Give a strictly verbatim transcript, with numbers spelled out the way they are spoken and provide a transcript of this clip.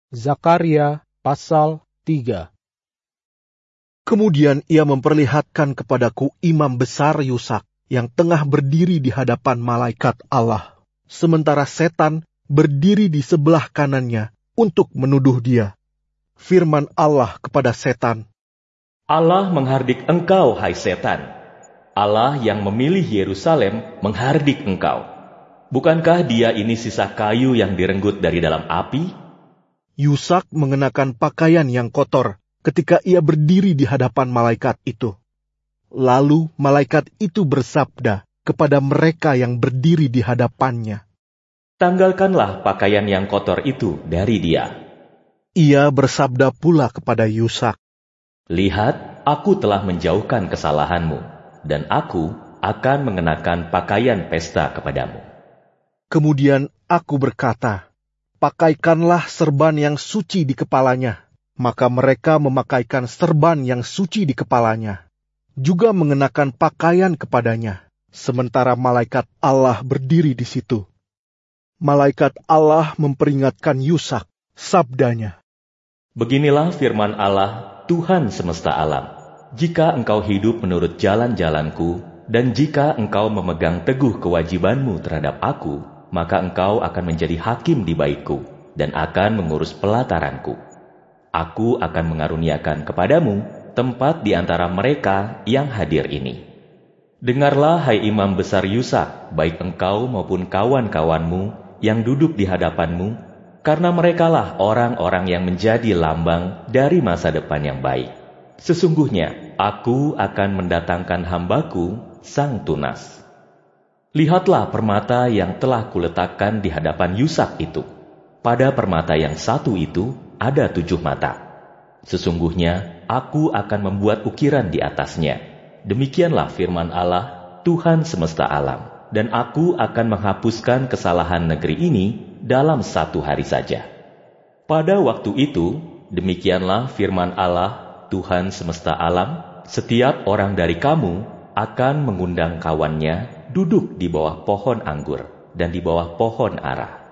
Zakaria pasal tiga. Kemudian ia memperlihatkan kepadaku imam besar Yusak yang tengah berdiri di hadapan malaikat Allah, sementara setan berdiri di sebelah kanannya untuk menuduh dia. Firman Allah kepada setan, Allah menghardik engkau, hai setan. Allah yang memilih Yerusalem menghardik engkau. Bukankah dia ini sisa kayu yang direnggut dari dalam api? Yusak mengenakan pakaian yang kotor ketika ia berdiri di hadapan malaikat itu. Lalu malaikat itu bersabda kepada mereka yang berdiri di hadapannya, Tanggalkanlah pakaian yang kotor itu dari dia. Ia bersabda pula kepada Yusak, Lihat, aku telah menjauhkan kesalahanmu, dan aku akan mengenakan pakaian pesta kepadamu. Kemudian aku berkata, pakaikanlah serban yang suci di kepalanya. Maka mereka memakaikan serban yang suci di kepalanya, juga mengenakan pakaian kepadanya, sementara malaikat Allah berdiri di situ. Malaikat Allah memperingatkan Yusak, sabdanya, Beginilah firman Allah, Tuhan semesta alam. Jika engkau hidup menurut jalan-jalanku, dan jika engkau memegang teguh kewajibanmu terhadap aku, maka engkau akan menjadi hakim di baitku, dan akan mengurus pelataranku. Aku akan mengaruniakan kepadamu tempat di antara mereka yang hadir ini. Dengarlah, hai imam besar Yusak, baik engkau maupun kawan-kawanmu yang duduk di hadapanmu, karena merekalah orang-orang yang menjadi lambang dari masa depan yang baik. Sesungguhnya, aku akan mendatangkan hambaku, sang tunas. Lihatlah permata yang telah kuletakkan di hadapan Yusak itu. Pada permata yang satu itu ada tujuh mata. Sesungguhnya, aku akan membuat ukiran di atasnya. Demikianlah firman Allah, Tuhan semesta alam. Dan aku akan menghapuskan kesalahan negeri ini dalam satu hari saja. Pada waktu itu, demikianlah firman Allah, Tuhan semesta alam, setiap orang dari kamu akan mengundang kawannya duduk di bawah pohon anggur dan di bawah pohon ara.